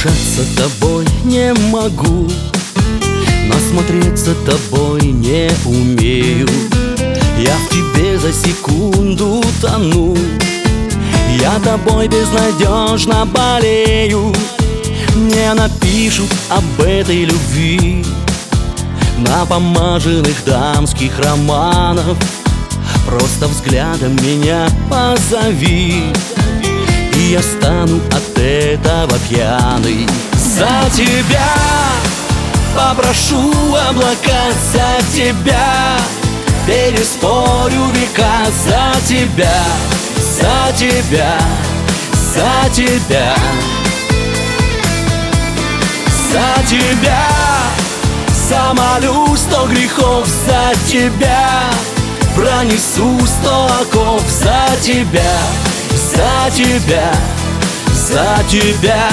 Надышаться тобой не могу, насмотреться тобой не умею. Я в тебе за секунду тону, я тобой безнадежно болею. Мне напишут об этой любви на помаженных дамских романах. Просто взглядом меня позови, и я стану от этого пьяный. За тебя попрошу облака, за тебя переспорю века. За тебя, за тебя, за тебя, за тебя замолю 100 грехов. За тебя пронесу 100 оков. За тебя, за тебя, за тебя.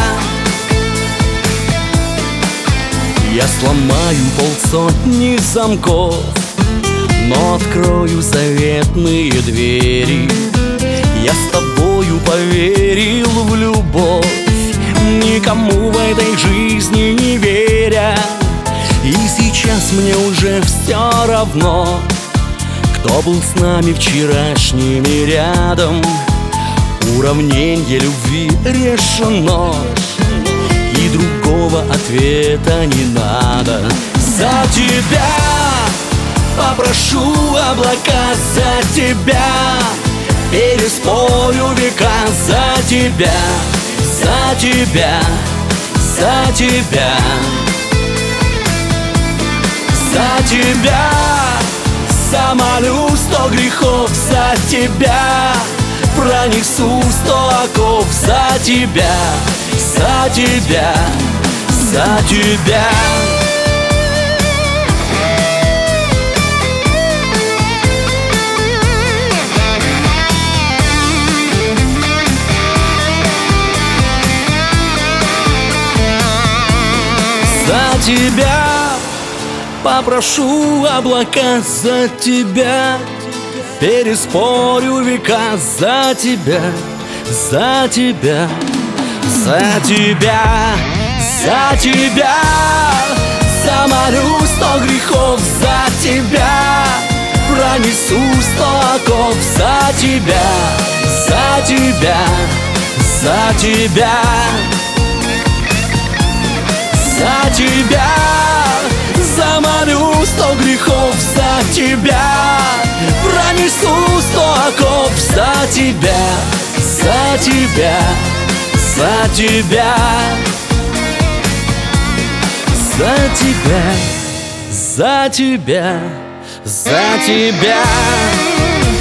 Я сломаю 500 замков, но открою заветные двери. Я с тобою поверил в любовь, никому в этой жизни не веря. И сейчас мне уже все равно, кто был с нами вчерашними рядом. Уравнение любви решено, и другого ответа не надо. За тебя попрошу облака, за тебя переспорю века. За тебя, за тебя, за тебя, за тебя замолю 100 грехов. За тебя пронесу 100 оков. За тебя, за тебя, за тебя. За тебя попрошу облака, за тебя переспорю века. За тебя, за тебя, за тебя, за тебя замолю 100 грехов. За тебя пронесу 100 оков. За тебя, за тебя, за тебя, за тебя замолю 100 грехов. За тебя пронесу 100 оков. За тебя, за тебя, за тебя, за тебя, за тебя, за тебя.